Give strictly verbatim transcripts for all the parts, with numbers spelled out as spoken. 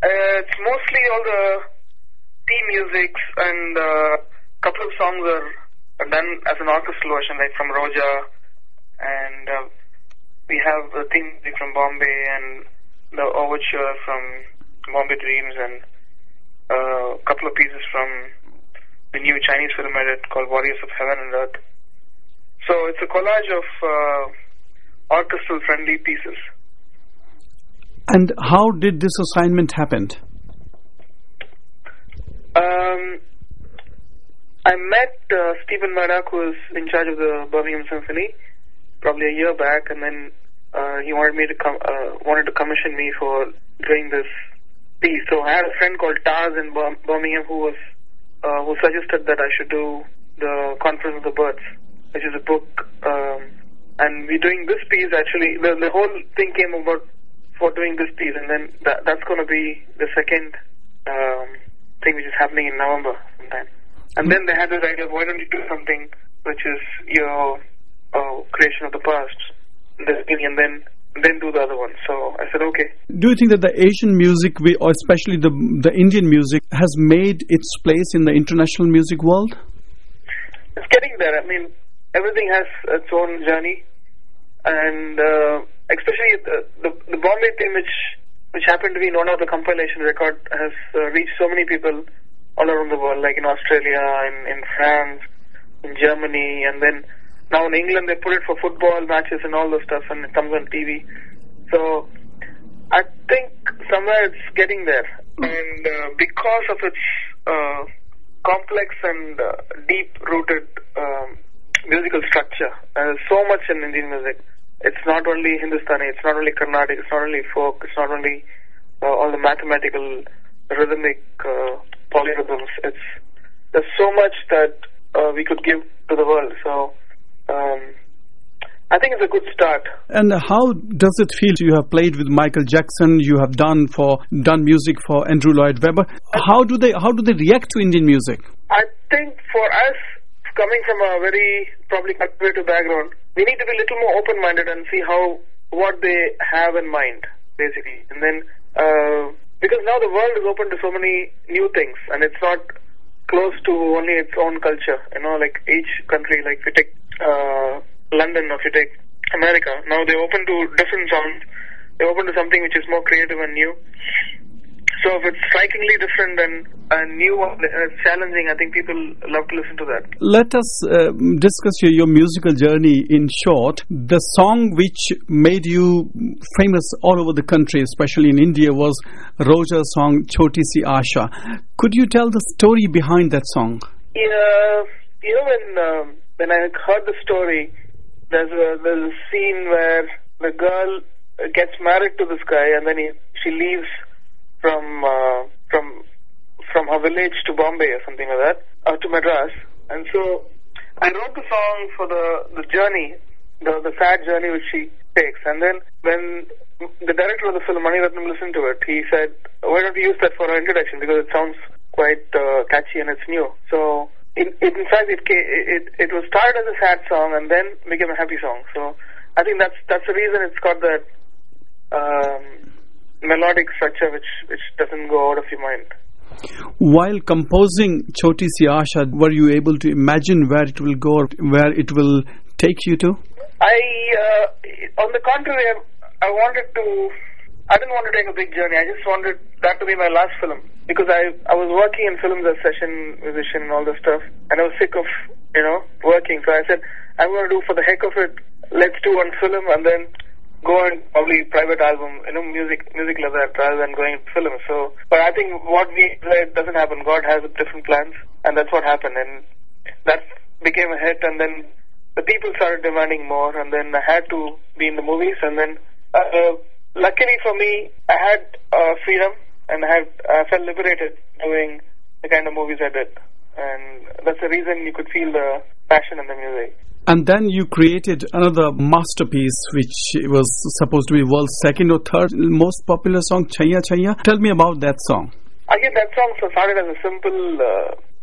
Uh, it's mostly all the theme musics, and a uh, couple of songs are, are done as an orchestral version, like from Roja, and uh, we have the theme music from Bombay and the overture from Bombay Dreams, and uh, a couple of pieces from the new Chinese film edit called Warriors of Heaven and Earth. So it's a collage of uh, orchestral-friendly pieces. And how did this assignment happen? Um, I met uh, Stephen Murdoch, who was in charge of the Birmingham Symphony, probably a year back, and then uh, he wanted me to com- uh, wanted to commission me for doing this piece. So I had a friend called Taz in Bir- Birmingham who was uh, who suggested that I should do the Conference of the Birds, which is a book, um, and we're doing this piece actually. The, the whole thing came about for doing this piece, and then that, that's going to be the second um, thing which is happening in November sometime. And then they had this idea of, why don't you do something which is your uh, creation of the past, this thing, and then then do the other one. So I said, okay. Do you think that the Asian music, or especially the the Indian music, has made its place in the international music world? It's getting there. I mean, everything has its own journey, and uh, especially the, the the Bombay theme, which which happened to be one of the compilation record, has uh, reached so many people all around the world, like in Australia, in, in France, in Germany, and then now in England they put it for football matches and all those stuff, and it comes on T V. So I think somewhere it's getting there, and uh, because of its uh, complex and uh, deep-rooted um, musical structure, uh, there's so much in Indian music. It's not only Hindustani, it's not only Carnatic, it's not only folk, it's not only uh, all the mathematical, rhythmic uh, polyrhythms. It's there's so much that uh, we could give to the world. So um, I think it's a good start. And how does it feel? You have played with Michael Jackson. You have done for done music for Andrew Lloyd Webber. How do they how do they react to Indian music? I think for us, coming from a very probably conservative background, we need to be a little more open-minded and see how what they have in mind, basically. And then uh, because now the world is open to so many new things, and it's not close to only its own culture. You know, like each country, like if you take uh, London or if you take America, now they're open to different sounds. They're open to something which is more creative and new. So if it's strikingly different and, and new and uh, challenging, I think people love to listen to that. Let us uh, discuss your, your musical journey in short. The song which made you famous all over the country, especially in India, was Roja's song Choti Si Asha. Could you tell the story behind that song? Yeah, you know, when, um, when I heard the story, there's a, there's a scene where the girl gets married to this guy, and then he, she leaves from uh, from from her village to Bombay or something like that, or to Madras. And so I wrote the song for the, the journey, the, the sad journey which she takes. And then when the director of the film, Mani Ratnam, listened to it, he said, why don't you use that for our introduction, because it sounds quite uh, catchy and it's new. So in, in fact, it, it it was started as a sad song and then became a happy song. So I think that's that's the reason it's got that um, melodic structure which, which doesn't go out of your mind. While composing Choti Si Asha, were you able to imagine where it will go, or where it will take you to? I, uh, on the contrary, I, I wanted to, I didn't want to take a big journey. I just wanted that to be my last film, because I, I was working in films as session musician and all this stuff, and I was sick of, you know, working. So I said, I'm going to do for the heck of it, let's do one film and then go and probably private album, you know, music music like that, rather than going to film. So, but I think what we said doesn't happen. God has different plans, and that's what happened. And that became a hit, and then the people started demanding more, and then I had to be in the movies. And then, uh, luckily for me, I had uh, freedom, and I had I felt liberated doing the kind of movies I did, and that's the reason you could feel the passion in the music. And then you created another masterpiece, which was supposed to be world's second or third most popular song, Chaiya Chaiya. Tell me about that song. Again, that song started as a simple uh,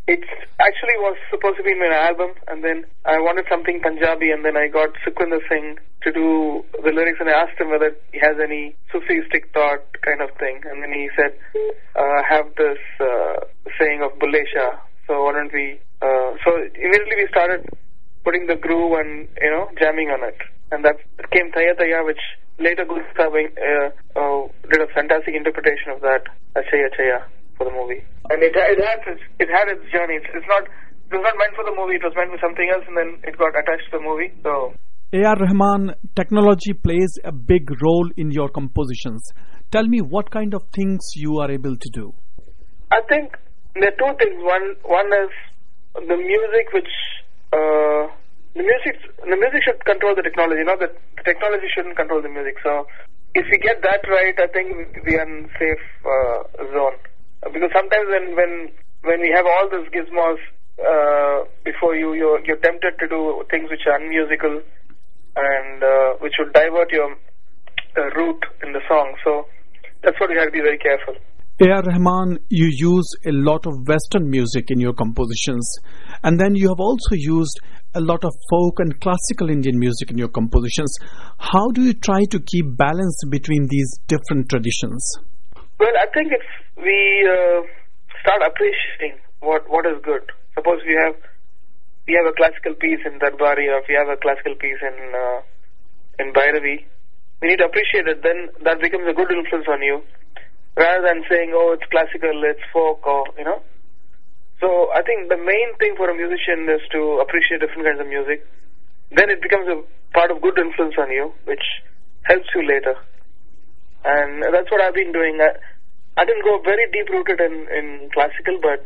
it actually was supposed to be in my album, and then I wanted something Punjabi, and then I got Sukhwinder Singh to do the lyrics, and I asked him whether he has any Sufistic thought kind of thing, and then he said, uh, I have this uh, saying of Bulle Shah, so why don't we, uh, so immediately we started putting the groove and, you know, jamming on it, and that came Taya Taya, which later Gusta uh, uh, did a fantastic interpretation of that, Achaya Achaya, for the movie. And it, it had its, it had its journey. It's, it's not it was not meant for the movie. It was meant for something else, and then it got attached to the movie. So, A R Rahman, technology plays a big role in your compositions. Tell me what kind of things you are able to do. I think there are two things. One one is the music, which uh, the music the music should control the technology. Not that the technology shouldn't control the music. So, if we get that right, I think we are in safe uh, zone. Because sometimes when, when when we have all those gizmos uh, before you, you're, you're tempted to do things which are unmusical and uh, which would divert your uh, route in the song. So that's what you have to be very careful. A R Rahman, you use a lot of Western music in your compositions, and then you have also used a lot of folk and classical Indian music in your compositions. How do you try to keep balance between these different traditions? Well, I think if we uh, start appreciating what what is good. Suppose we have we have a classical piece in Darbari, or if we have a classical piece in uh, in Bhairavi, we need to appreciate it. Then that becomes a good influence on you, rather than saying, "Oh, it's classical, it's folk," or you know. So I think the main thing for a musician is to appreciate different kinds of music. Then it becomes a part of good influence on you, which helps you later. And that's what I've been doing. I, I didn't go very deep-rooted in, in classical, but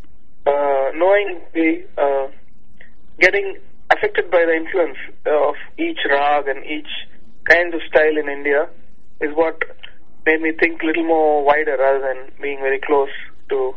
uh, knowing the, uh, getting affected by the influence of each rag and each kind of style in India is what made me think a little more wider rather than being very close to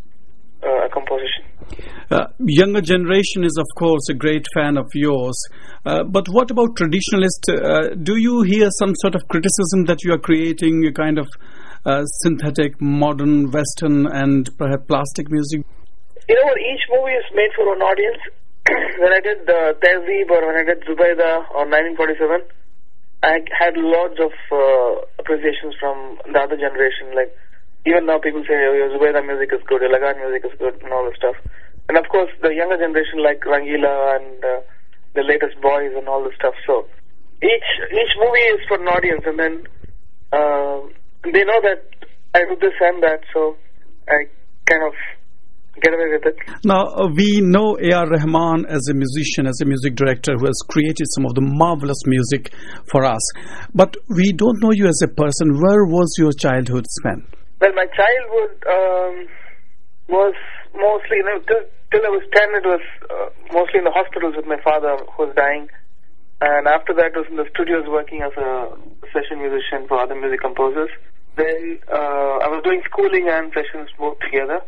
uh, a composition. Uh, younger generation is, of course, a great fan of yours. Uh, but what about traditionalists? Uh, do you hear some sort of criticism that you are creating a kind of uh, synthetic, modern, Western, and perhaps plastic music? You know what? Each movie is made for an audience. When I did uh, Tehzeeb or when I did Zubaida or nineteen forty-seven, I had lots of uh, appreciations from the other generation. Like, even now people say, oh, your Zubaida music is good, your Lagan music is good, and all this stuff. And of course, the younger generation like Rangila and uh, the latest boys and all this stuff. So each each movie is for an audience, and then uh, they know that I do this and that, so I kind of get away with it. Now, uh, we know A R Rahman as a musician, as a music director who has created some of the marvelous music for us. But we don't know you as a person. Where was your childhood spent? Well, my childhood um, was mostly, you know, till, till I was ten, it was uh, mostly in the hospitals with my father who was dying. And after that, I was in the studios working as a session musician for other music composers. Then uh, I was doing schooling and sessions both together.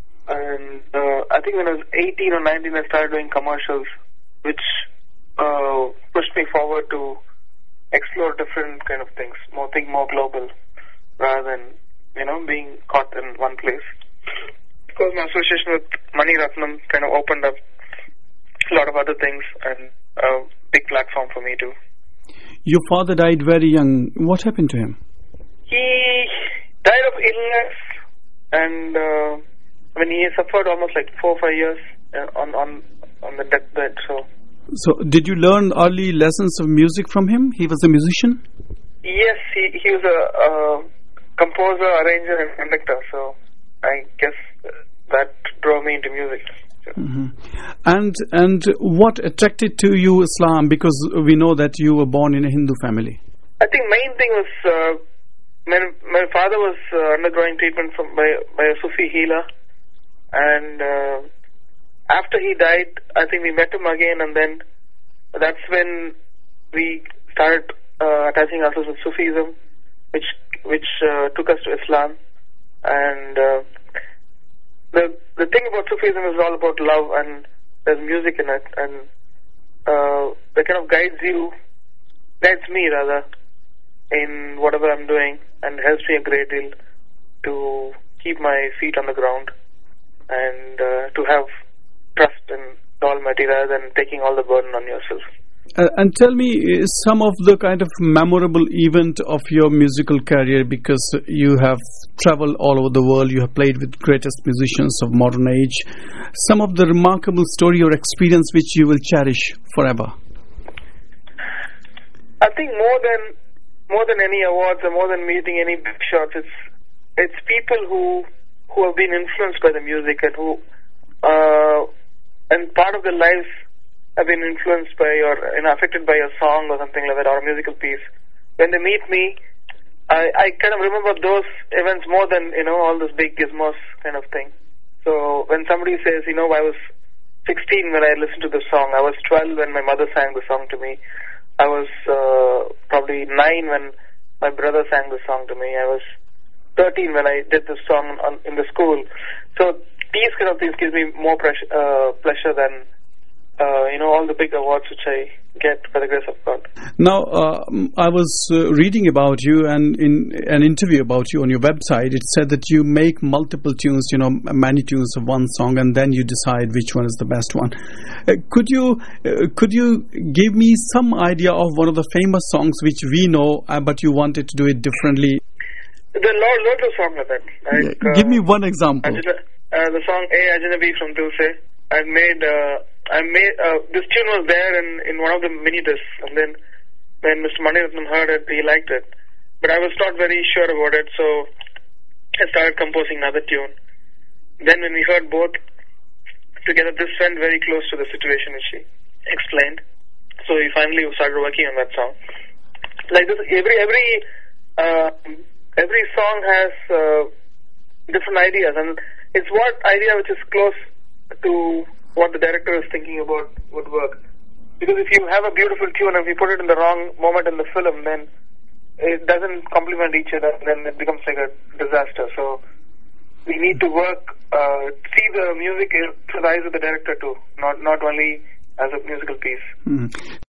And uh, I think when I was eighteen or nineteen, I started doing commercials, which uh, pushed me forward to explore different kind of things, more think more global, rather than, you know, being caught in one place. Because my association with Mani Ratnam kind of opened up a lot of other things and a big platform for me too. Your father died very young. What happened to him? He died of illness, and uh, I mean, he suffered almost like four or five years uh, on, on, on the deathbed. So. So, did you learn early lessons of music from him? He was a musician? Yes, he, he was a uh, composer, arranger, and conductor. So, I guess that drove me into music. Mm-hmm. And and what attracted to you Islam? Because we know that you were born in a Hindu family. I think main thing was uh, my my father was uh, undergoing treatment from by by a Sufi healer, and uh, after he died, I think we met him again, and then that's when we started uh, attaching ourselves with Sufism, which which uh, took us to Islam. And uh, the the thing about Sufism is all about love, and there's music in it, and uh, that kind of guides you, guides me rather, in whatever I'm doing, and helps me a great deal to keep my feet on the ground. and uh, to have trust in the Almighty rather than taking all the burden on yourself. Uh, and tell me uh, some of the kind of memorable event of your musical career, because you have traveled all over the world, you have played with greatest musicians of modern age. Some of the remarkable story or experience which you will cherish forever. I think more than more than any awards or more than meeting any big shots, it's it's people who who have been influenced by the music and who uh, and part of their lives have been influenced by or you know, affected by a song or something like that, or a musical piece. When they meet me, I, I kind of remember those events more than, you know, all those big gizmos kind of thing. So when somebody says, you know, I was sixteen when I listened to the song, I was twelve when my mother sang the song to me, I was uh, probably nine when my brother sang the song to me, I was thirteen when I did the song on, in the school. So these kind of things give me more pressure, uh, pleasure than Uh, you know, all the big awards which I get by the grace of God. Now, uh, I was uh, reading about you, and in an interview about you on your website, it said that you make multiple tunes, you know, many tunes of one song, and then you decide which one is the best one. Uh, could you uh, could you give me some idea of one of the famous songs which we know, uh, but you wanted to do it differently? There are lots, lots of songs like that. Like, yeah. Give uh, me one example. Ajna, uh, the song "Hey Ajnabi" from Dulce. I made. Uh, I made uh, this tune was there in, in one of the mini discs, and then when Mister Mani Ratnam heard it, he liked it. But I was not very sure about it, so I started composing another tune. Then when we heard both together, this went very close to the situation which he explained. So we finally started working on that song. Like this, every every uh, every song has uh, different ideas, and it's what idea which is close to what the director is thinking about would work. Because if you have a beautiful tune and if you put it in the wrong moment in the film, then it doesn't complement each other, then it becomes like a disaster. So we need to work, uh, see the music through the eyes of the director too, not not only as a musical piece. Mm.